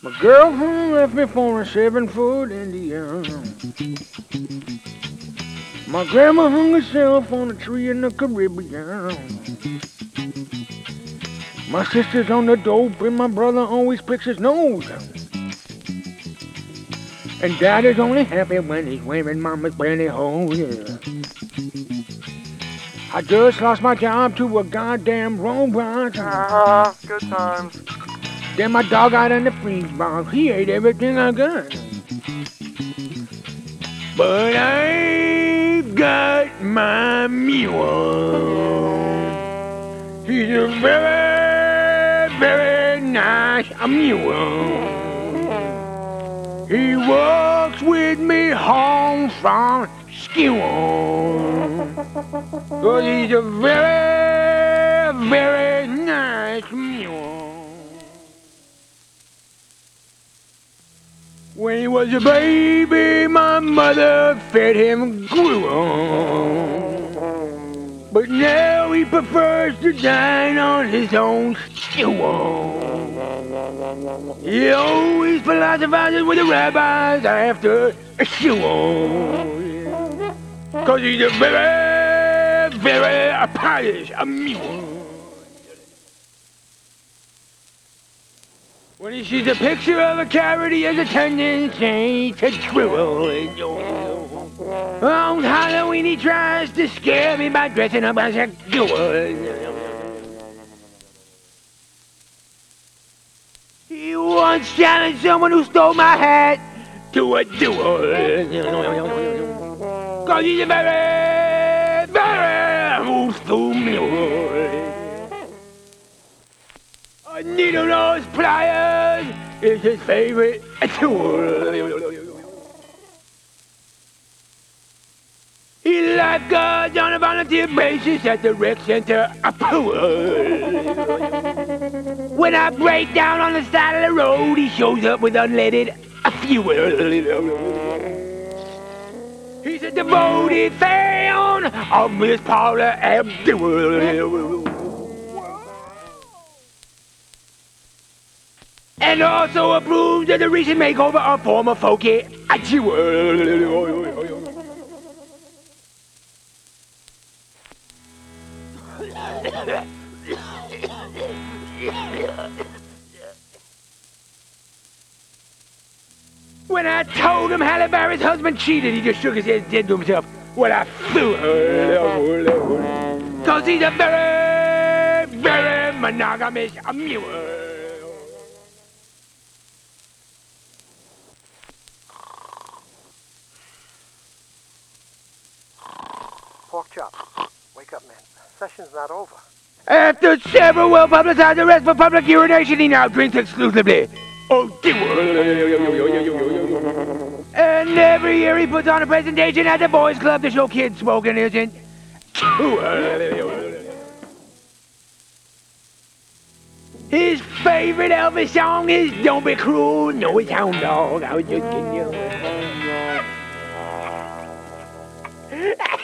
My girlfriend left me for a 7-foot Indian. My grandma hung herself on a tree in the Caribbean. My sister's on the dope and my brother always picks his nose. And dad is only happy when he's wearing mama's pantyhose. Yeah. I just lost my job to a goddamn robot. Good times. Then my dog out in the freeze box. He ate everything I got. But I've got my mule. He's a very, very nice mule. He walks with me home from school. 'Cause he's a very, very nice mule. When he was a baby, my mother fed him gruel. But now he prefers to dine on his own stool. He always philosophizes with the rabbis after a shul. 'Cause he's a very, very pious mule. When he sees a picture of a carrot, he has a tendency to drool. On Halloween, he tries to scare me by dressing up as a ghoul. He once challenged someone who stole my hat to a duel. 'Cause he's a very, very old school mule. A needle-nose pliers is his favorite tool. He lifeguards on a volunteer basis at the rec center pool. When I break down on the side of the road, he shows up with unleaded fuel. He's a devoted fan of Miss Paula Abdul. And also approves of the recent makeover of former folky jewel. When I told him Halle Berry's husband cheated, he just shook his head dead to himself. Well, I flew her. 'Cause he's a very, very monogamous mule. Pork chop. Wake up, man. Session's not over. After several well-publicized arrests for public urination, he now drinks exclusively. Oh, and every year he puts on a presentation at the boys' club to show kids smoking isn't. His favorite Elvis song is "Don't Be Cruel, No It's Hound Dog." I was just kidding you.